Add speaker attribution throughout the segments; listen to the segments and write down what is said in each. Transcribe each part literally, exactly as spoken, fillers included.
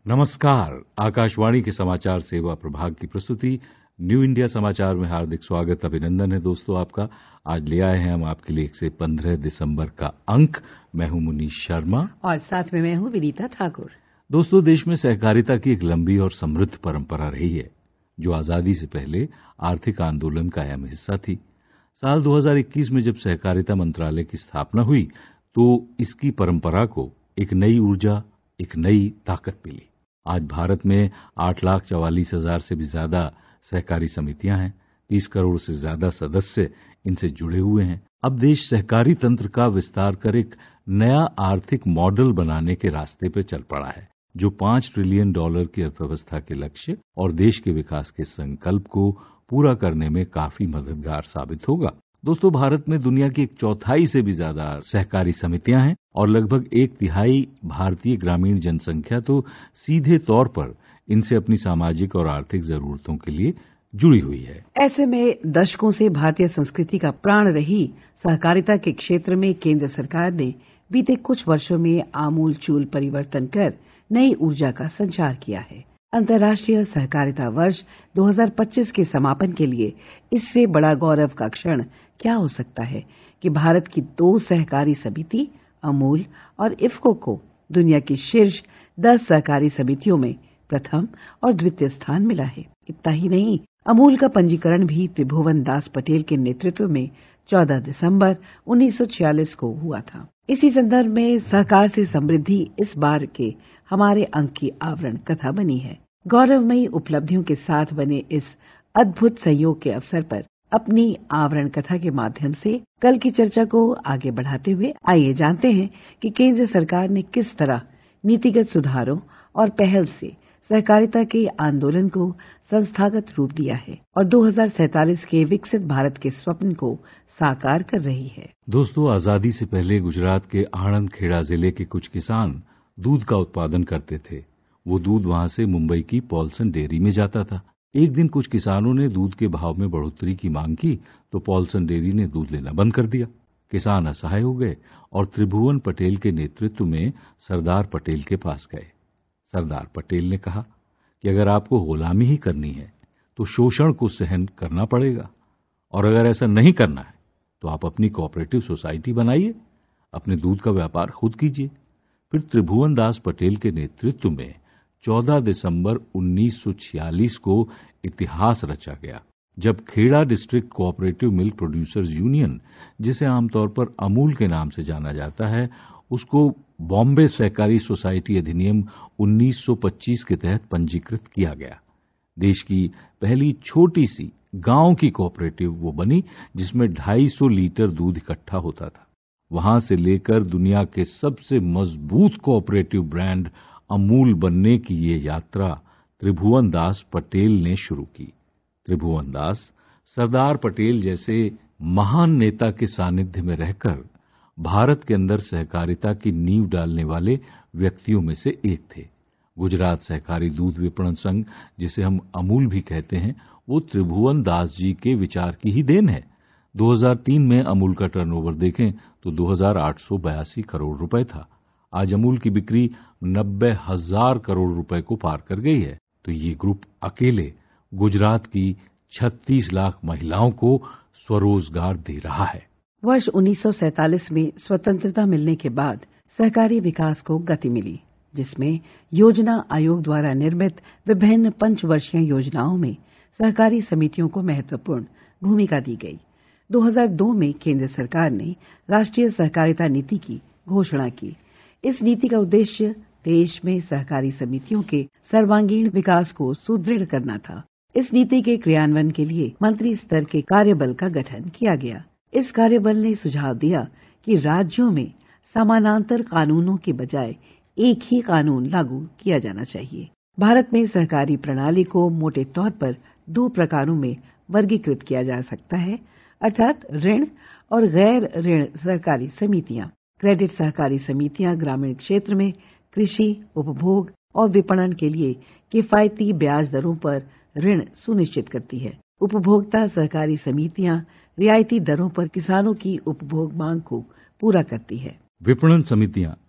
Speaker 1: नमस्कार। आकाशवाणी के समाचार सेवा प्रभाग की प्रस्तुति न्यू इंडिया समाचार में हार्दिक स्वागत, अभिनंदन है दोस्तों आपका। आज ले आए हैं हम आपके लिए एक से पंद्रह दिसंबर का अंक। मैं हूं मुनीश शर्मा
Speaker 2: और साथ में मैं हूं विनीता ठाकुर।
Speaker 1: दोस्तों, देश में सहकारिता की एक लंबी और समृद्ध परंपरा रही है, जो आजादी से पहले आर्थिक आंदोलन का अहम हिस्सा थी। साल दो हज़ार इक्कीस में जब सहकारिता मंत्रालय की स्थापना हुई तो इसकी परंपरा को एक नई ऊर्जा, एक नई ताकत मिली। आज भारत में आठ लाख चवालीस हजार से भी ज्यादा सहकारी समितियां हैं। तीस करोड़ से ज्यादा सदस्य इनसे जुड़े हुए हैं। अब देश सहकारी तंत्र का विस्तार कर एक नया आर्थिक मॉडल बनाने के रास्ते पर चल पड़ा है, जो पांच ट्रिलियन डॉलर की अर्थव्यवस्था के लक्ष्य और देश के विकास के संकल्प को पूरा करने में काफी मददगार साबित होगा। दोस्तों, भारत में दुनिया की एक चौथाई से भी ज्यादा सहकारी समितियां हैं और लगभग एक तिहाई भारतीय ग्रामीण जनसंख्या तो सीधे तौर पर इनसे अपनी सामाजिक और आर्थिक जरूरतों के लिए जुड़ी हुई है।
Speaker 2: ऐसे में दशकों से भारतीय संस्कृति का प्राण रही सहकारिता के क्षेत्र में केंद्र सरकार ने बीते कुछ वर्षों में आमूलचूल परिवर्तन कर नई ऊर्जा का संचार किया है। अंतर्राष्ट्रीय सहकारिता वर्ष दो हज़ार पच्चीस के समापन के लिए इससे बड़ा गौरव का क्षण क्या हो सकता है कि भारत की दो सहकारी समिति अमूल और इफ्को को दुनिया की शीर्ष दस सहकारी समितियों में प्रथम और द्वितीय स्थान मिला है। इतना ही नहीं, अमूल का पंजीकरण भी त्रिभुवन दास पटेल के नेतृत्व में चौदह दिसंबर उन्नीस सौ छियालीस को हुआ था। इसी संदर्भ में सहकार से समृद्धि इस बार के हमारे अंक की आवरण कथा बनी है। गौरवमयी उपलब्धियों के साथ बने इस अद्भुत संयोग के अवसर पर अपनी आवरण कथा के माध्यम से कल की चर्चा को आगे बढ़ाते हुए आइए जानते हैं कि केंद्र सरकार ने किस तरह नीतिगत सुधारों और पहल से सहकारिता के आंदोलन को संस्थागत रूप दिया है और दो हज़ार सैंतालीस के विकसित भारत के स्वप्न को साकार कर रही है।
Speaker 1: दोस्तों, आजादी से पहले गुजरात के आणंद खेड़ा जिले के कुछ किसान दूध का उत्पादन करते थे। वो दूध वहां से मुंबई की पॉल्सन डेयरी में जाता था। एक दिन कुछ किसानों ने दूध के भाव में बढ़ोतरी की मांग की तो पॉल्सन डेयरी ने दूध लेना बंद कर दिया। किसान असहाय हो गए और त्रिभुवन पटेल के नेतृत्व में सरदार पटेल के पास गए। सरदार पटेल ने कहा कि अगर आपको गुलामी ही करनी है तो शोषण को सहन करना पड़ेगा, और अगर ऐसा नहीं करना है तो आप अपनी कोऑपरेटिव सोसाइटी बनाइए, अपने दूध का व्यापार खुद कीजिए। फिर त्रिभुवन दास पटेल के नेतृत्व में चौदह दिसंबर उन्नीस सौ छियालीस को इतिहास रचा गया, जब Kheda district cooperative milk producers union, जिसे आमतौर पर अमूल के नाम से जाना जाता है, उसको बॉम्बे सहकारी सोसाइटी अधिनियम उन्नीस सौ पच्चीस के तहत पंजीकृत किया गया। देश की पहली छोटी सी गांव की कोऑपरेटिव वो बनी जिसमें ढाई सौ लीटर दूध इकट्ठा होता था। वहां से लेकर दुनिया के सबसे मजबूत कोऑपरेटिव ब्रांड अमूल बनने की ये यात्रा त्रिभुवन दास पटेल ने शुरू की। त्रिभुवन दास सरदार पटेल जैसे महान नेता के सानिध्य में रहकर भारत के अंदर सहकारिता की नींव डालने वाले व्यक्तियों में से एक थे। गुजरात सहकारी दूध विपणन संघ, जिसे हम अमूल भी कहते हैं, वो त्रिभुवन दास जी के विचार की ही देन है। दो हज़ार तीन में अमूल का टर्नओवर देखें तो दो हज़ार आठ सौ बयासी करोड़ रुपए था। आज अमूल की बिक्री नब्बे हजार करोड़ रुपए को पार कर गई है। तो ये ग्रुप अकेले गुजरात की छत्तीस लाख महिलाओं को स्वरोजगार दे रहा है।
Speaker 2: वर्ष उन्नीस सौ सैंतालीस में स्वतंत्रता मिलने के बाद सहकारी विकास को गति मिली, जिसमें योजना आयोग द्वारा निर्मित विभिन्न पंचवर्षीय योजनाओं में सहकारी समितियों को महत्वपूर्ण भूमिका दी गई। दो हज़ार दो में केंद्र सरकार ने राष्ट्रीय सहकारिता नीति की घोषणा की। इस नीति का उद्देश्य देश में सहकारी समितियों के सर्वांगीण विकास को सुदृढ़ करना था। इस नीति के क्रियान्वयन के लिए मंत्री स्तर के कार्यबल का गठन किया गया। इस कार्यबल ने सुझाव दिया कि राज्यों में समानांतर कानूनों के बजाय एक ही कानून लागू किया जाना चाहिए। भारत में सहकारी प्रणाली को मोटे तौर पर दो प्रकारों में वर्गीकृत किया जा सकता है, अर्थात ऋण और गैर ऋण सहकारी समितियां। क्रेडिट सहकारी समितियां ग्रामीण क्षेत्र में कृषि, उपभोग और विपणन के लिए किफायती ब्याज दरों पर ऋण सुनिश्चित करती है। उपभोक्ता सहकारी समितियां रियायती दरों पर किसानों की उपभोग मांग को पूरा करती है।
Speaker 1: विपणन समितियां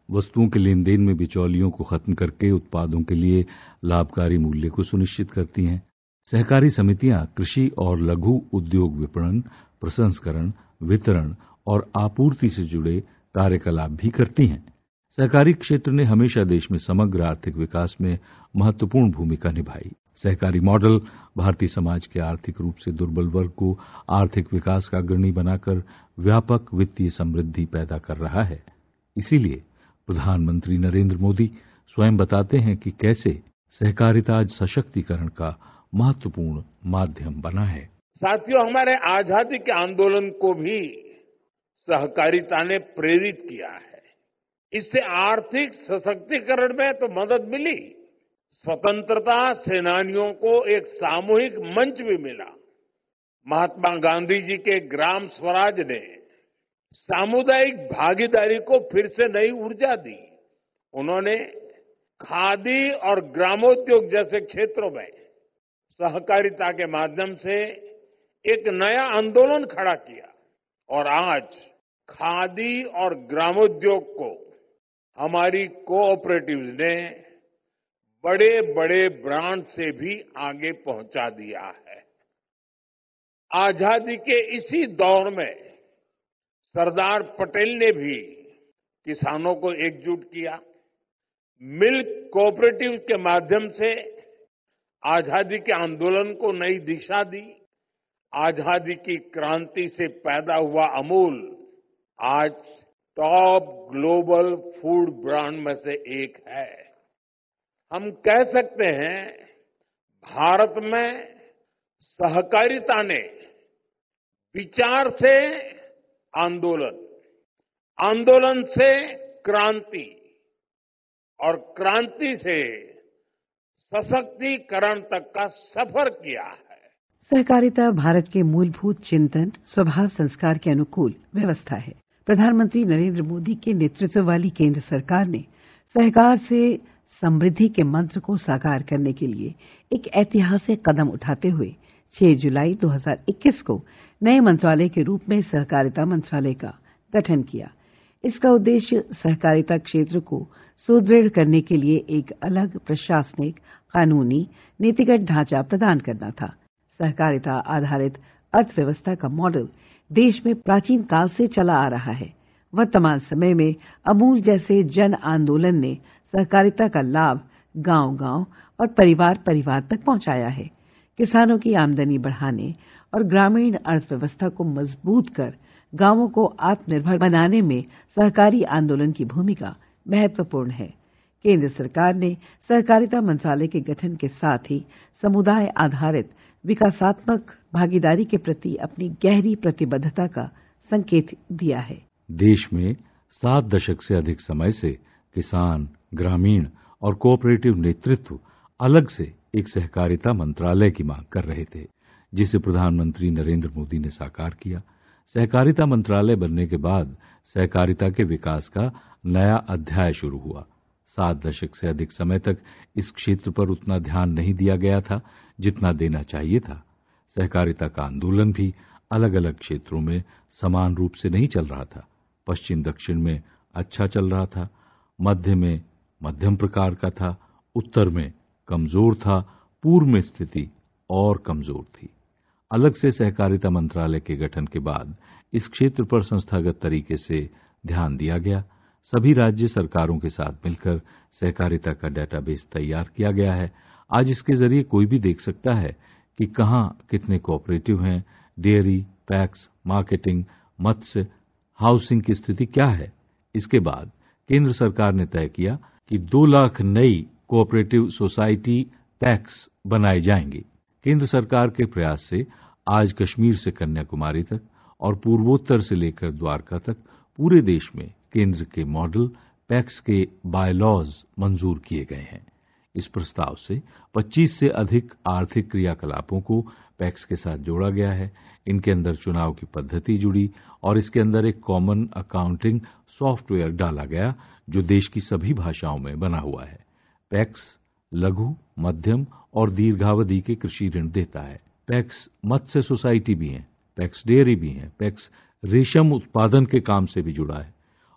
Speaker 1: वस्तुओं के लेन देन में बिचौलियों को खत्म करके उत्पादों के लिए लाभकारी मूल्य को सुनिश्चित करती हैं। सहकारी समितियां कृषि और लघु उद्योग विपणन, प्रसंस्करण, वितरण और आपूर्ति से जुड़े कार्यकलाप भी करती हैं। सहकारी क्षेत्र ने हमेशा देश में समग्र आर्थिक विकास में महत्वपूर्ण भूमिका निभाई। सहकारी मॉडल भारतीय समाज के आर्थिक रूप से दुर्बल वर्ग को आर्थिक विकास का अग्रणी बनाकर व्यापक वित्तीय समृद्धि पैदा कर रहा है। इसीलिए प्रधानमंत्री नरेंद्र मोदी स्वयं बताते हैं कि कैसे सहकारिता आज सशक्तिकरण का महत्वपूर्ण माध्यम बना है।
Speaker 3: साथियों, हमारे आजादी के आंदोलन को भी सहकारिता ने प्रेरित किया है। इससे आर्थिक सशक्तिकरण में तो मदद मिली, स्वतंत्रता सेनानियों को एक सामूहिक मंच भी मिला। महात्मा गांधी जी के ग्राम स्वराज ने सामुदायिक भागीदारी को फिर से नई ऊर्जा दी। उन्होंने खादी और ग्रामोद्योग जैसे क्षेत्रों में सहकारिता के माध्यम से एक नया आंदोलन खड़ा किया और आज खादी और ग्रामोद्योग को हमारी कोऑपरेटिव्स ने बड़े बड़े ब्रांड से भी आगे पहुंचा दिया है। आजादी के इसी दौर में सरदार पटेल ने भी किसानों को एकजुट किया। मिल्क कोऑपरेटिव के माध्यम से आजादी के आंदोलन को नई दिशा दी। आजादी की क्रांति से पैदा हुआ अमूल आज टॉप ग्लोबल फूड ब्रांड में से एक है। हम कह सकते हैं भारत में सहकारिता ने विचार से आंदोलन, आंदोलन से क्रांति और क्रांति से सशक्तिकरण तक का सफर किया है।
Speaker 2: सहकारिता भारत के मूलभूत चिंतन, स्वभाव, संस्कार के अनुकूल व्यवस्था है। प्रधानमंत्री नरेंद्र मोदी के नेतृत्व वाली केंद्र सरकार ने सहकार से समृद्धि के मंत्र को साकार करने के लिए एक ऐतिहासिक कदम उठाते हुए छह जुलाई दो हज़ार इक्कीस को नए मंत्रालय के रूप में सहकारिता मंत्रालय का गठन किया। इसका उद्देश्य सहकारिता क्षेत्र को सुदृढ़ करने के लिए एक अलग प्रशासनिक, कानूनी, नीतिगत ढांचा प्रदान करना था। सहकारिता आधारित अर्थव्यवस्था का मॉडल देश में प्राचीन काल से चला आ रहा है। वर्तमान समय में अमूल जैसे जन आंदोलन ने सहकारिता का लाभ गांव-गांव और परिवार-परिवार तक पहुंचाया है। किसानों की आमदनी बढ़ाने और ग्रामीण अर्थव्यवस्था को मजबूत कर गांवों को आत्मनिर्भर बनाने में सहकारी आंदोलन की भूमिका महत्वपूर्ण है। केंद्र सरकार ने सहकारिता मंत्रालय के गठन के साथ ही समुदाय आधारित विकासात्मक भागीदारी के प्रति अपनी गहरी प्रतिबद्धता का संकेत दिया है।
Speaker 1: देश में सात दशक से अधिक समय से किसान, ग्रामीण और कोऑपरेटिव नेतृत्व अलग से एक सहकारिता मंत्रालय की मांग कर रहे थे, जिसे प्रधानमंत्री नरेंद्र मोदी ने साकार किया। सहकारिता मंत्रालय बनने के बाद सहकारिता के विकास का नया अध्याय शुरू हुआ। सात दशक से अधिक समय तक इस क्षेत्र पर उतना ध्यान नहीं दिया गया था जितना देना चाहिए था। सहकारिता का आंदोलन भी अलग अलग क्षेत्रों में समान रूप से नहीं चल रहा था। पश्चिम दक्षिण में अच्छा चल रहा था, मध्य में मध्यम प्रकार का था, उत्तर में कमजोर था, पूर्व में स्थिति और कमजोर थी। अलग से सहकारिता मंत्रालय के गठन के बाद इस क्षेत्र पर संस्थागत तरीके से ध्यान दिया गया। सभी राज्य सरकारों के साथ मिलकर सहकारिता का डेटाबेस तैयार किया गया है। आज इसके जरिए कोई भी देख सकता है कि कहां कितने कोऑपरेटिव हैं, डेयरी, पैक्स, मार्केटिंग, मत्स्य, हाउसिंग की स्थिति क्या है। इसके बाद केंद्र सरकार ने तय किया कि दो लाख नई कोऑपरेटिव सोसाइटी पैक्स बनाए जाएंगे। केंद्र सरकार के प्रयास से आज कश्मीर से कन्याकुमारी तक और पूर्वोत्तर से लेकर द्वारका तक पूरे देश में केंद्र के मॉडल पैक्स के बायलॉज मंजूर किए गए हैं। इस प्रस्ताव से पच्चीस से अधिक आर्थिक क्रियाकलापों को पैक्स के साथ जोड़ा गया है। इनके अंदर चुनाव की पद्धति जुड़ी और इसके अंदर एक कॉमन अकाउंटिंग सॉफ्टवेयर डाला गया जो देश की सभी भाषाओं में बना हुआ है। पैक्स लघु, मध्यम और दीर्घावधि के कृषि ऋण देता है। पैक्स मत्स्य सोसाइटी भी है, पैक्स डेयरी भी है, पैक्स रेशम उत्पादन के काम से भी जुड़ा है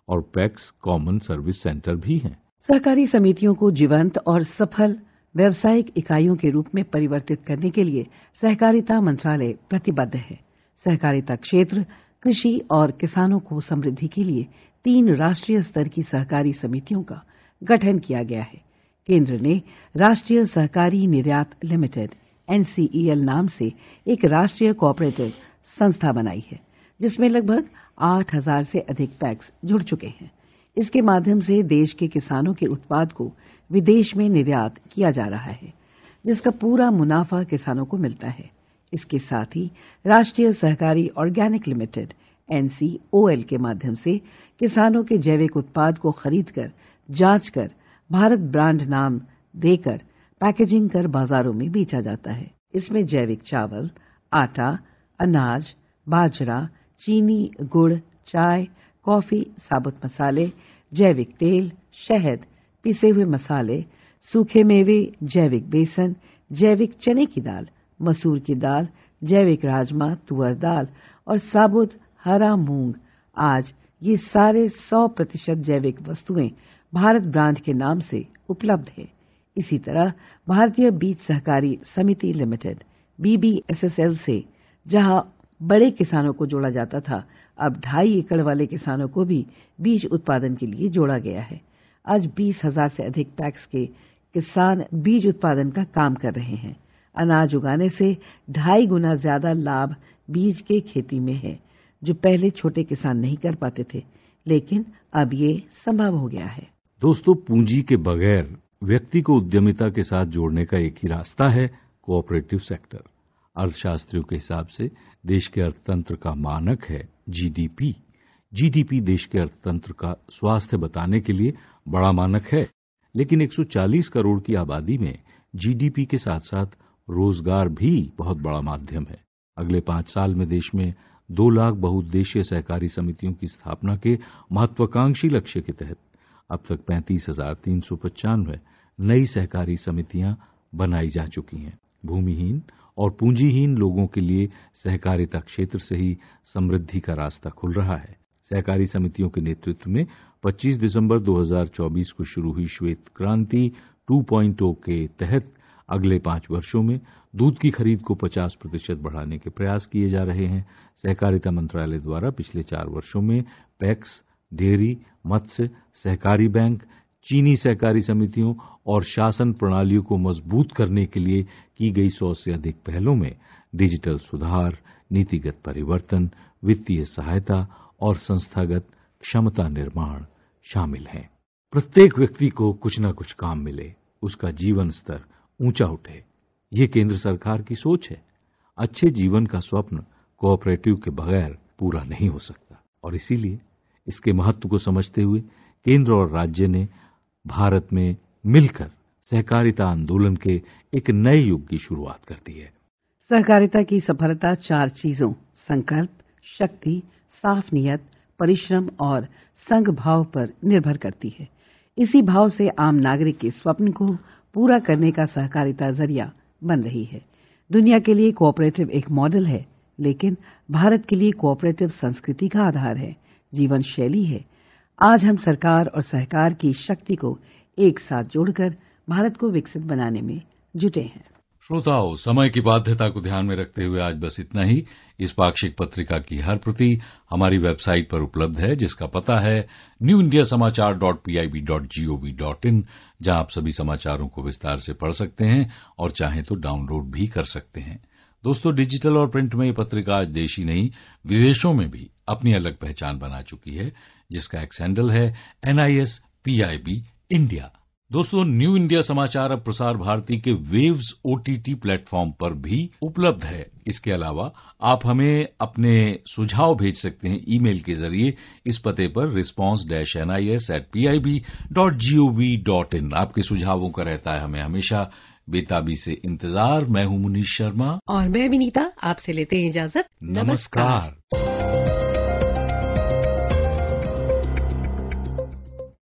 Speaker 1: और पैक्स कॉमन सर्विस सेंटर भी हैं।
Speaker 2: सहकारी समितियों को जीवंत और सफल व्यावसायिक इकाइयों के रूप में परिवर्तित करने के लिए सहकारिता मंत्रालय प्रतिबद्ध है। सहकारिता क्षेत्र, कृषि और किसानों को समृद्धि के लिए तीन राष्ट्रीय स्तर की सहकारी समितियों का गठन किया गया है। केंद्र ने राष्ट्रीय सहकारी निर्यात limited N C E L नाम से एक राष्ट्रीय कोऑपरेटिव संस्था बनाई है, जिसमें लगभग आठ हज़ार से अधिक पैक्स जुड़ चुके हैं। इसके माध्यम से देश के किसानों के उत्पाद को विदेश में निर्यात किया जा रहा है, जिसका पूरा मुनाफा किसानों को मिलता है। इसके साथ ही राष्ट्रीय सहकारी organic limited N C O L के माध्यम से किसानों के जैविक उत्पाद को खरीदकर, जांचकर, भारत ब्रांड नाम देकर पैकेजिंग कर बाजारों में बेचा जाता है। इसमें जैविक चावल, आटा, अनाज, बाजरा, चीनी, गुड़, चाय, कॉफी, साबुत मसाले, जैविक तेल, शहद, पिसे हुए मसाले, सूखे मेवे, जैविक बेसन, जैविक चने की दाल, मसूर की दाल, जैविक राजमा, तुअर दाल और साबुत हरा मूंग। आज ये सारे सौ प्रतिशत जैविक वस्तुएं भारत ब्रांड के नाम से उपलब्ध है। इसी तरह भारतीय बीज सहकारी समिति limited B B S S L से जहां बड़े किसानों को जोड़ा जाता था, अब ढाई एकड़ वाले किसानों को भी बीज उत्पादन के लिए जोड़ा गया है। आज बीस हजार से अधिक पैक्स के किसान बीज उत्पादन का काम कर रहे हैं। अनाज उगाने से ढाई गुना ज्यादा लाभ बीज के खेती में है, जो पहले छोटे किसान नहीं कर पाते थे, लेकिन अब ये संभव हो गया है।
Speaker 1: दोस्तों, पूंजी के बगैर व्यक्ति को उद्यमिता के साथ जोड़ने का एक ही रास्ता है, कोऑपरेटिव सेक्टर। अर्थशास्त्रियों के हिसाब से देश के अर्थतंत्र का मानक है G D P. G D P देश के अर्थतंत्र का स्वास्थ्य बताने के लिए बड़ा मानक है, लेकिन एक सौ चालीस करोड़ की आबादी में जी डी पी के साथ साथ रोजगार भी बहुत बड़ा माध्यम है। अगले पांच साल में देश में दो लाख बहुउद्देशीय सहकारी समितियों की स्थापना के महत्वाकांक्षी लक्ष्य के तहत अब तक पैंतीस हजार तीन सौ पचानवे नई सहकारी समितियां बनाई जा चुकी हैं। भूमिहीन और पूंजीहीन लोगों के लिए सहकारिता क्षेत्र से ही समृद्धि का रास्ता खुल रहा है। सहकारी समितियों के नेतृत्व में पच्चीस दिसंबर दो हज़ार चौबीस को शुरू हुई श्वेत क्रांति टू पॉइंट ओ के तहत अगले पांच वर्षों में दूध की खरीद को पचास प्रतिशत बढ़ाने के प्रयास किए जा रहे हैं। सहकारिता मंत्रालय द्वारा पिछले चार वर्षों में पैक्स, डेयरी, मत्स्य, सहकारी बैंक, चीनी सहकारी समितियों और शासन प्रणालियों को मजबूत करने के लिए की गई सौ से अधिक पहलों में डिजिटल सुधार, नीतिगत परिवर्तन, वित्तीय सहायता और संस्थागत क्षमता निर्माण शामिल हैं। प्रत्येक व्यक्ति को कुछ न कुछ काम मिले, उसका जीवन स्तर ऊंचा उठे, ये केंद्र सरकार की सोच है। अच्छे जीवन का स्वप्न कोऑपरेटिव के बगैर पूरा नहीं हो सकता और इसीलिए इसके महत्व को समझते हुए केंद्र और राज्य ने भारत में मिलकर सहकारिता आंदोलन के एक नए युग की शुरुआत कर दी है।
Speaker 2: सहकारिता की सफलता चार चीजों संकल्प, शक्ति, साफ नियत, परिश्रम और संघ भाव पर निर्भर करती है। इसी भाव से आम नागरिक के स्वप्न को पूरा करने का सहकारिता जरिया बन रही है। दुनिया के लिए कोऑपरेटिव एक मॉडल है, लेकिन भारत के लिए कोऑपरेटिव संस्कृति का आधार है, जीवन शैली है। आज हम सरकार और सहकार की शक्ति को एक साथ जोड़कर भारत को विकसित बनाने में जुटे हैं।
Speaker 1: श्रोताओं, समय की बाध्यता को ध्यान में रखते हुए आज बस इतना ही। इस पाक्षिक पत्रिका की हर प्रति हमारी वेबसाइट पर उपलब्ध है, जिसका पता है new India Samachar dot P I B dot G O V dot in, जहां आप सभी समाचारों को विस्तार से पढ़ सकते हैं और चाहें तो डाउनलोड भी कर सकते हैं। दोस्तों, डिजिटल और प्रिंट में ये पत्रिका आज देश ही नहीं विदेशों में भी अपनी अलग पहचान बना चुकी है, जिसका एक्स हैंडल है N I S P I B India. दोस्तों, न्यू इंडिया समाचार अब प्रसार भारती के waves O T T platform पर भी उपलब्ध है। इसके अलावा आप हमें अपने सुझाव भेज सकते हैं ईमेल के जरिए इस पते पर response dash N I S at P I B dot G O V dot in. आपके सुझावों का रहता है हमें हमेशा बेताबी से इंतजार। मैं हूं मुनीश शर्मा
Speaker 2: और मैं विनीता, आपसे लेते हैं इजाजत।
Speaker 1: नमस्कार।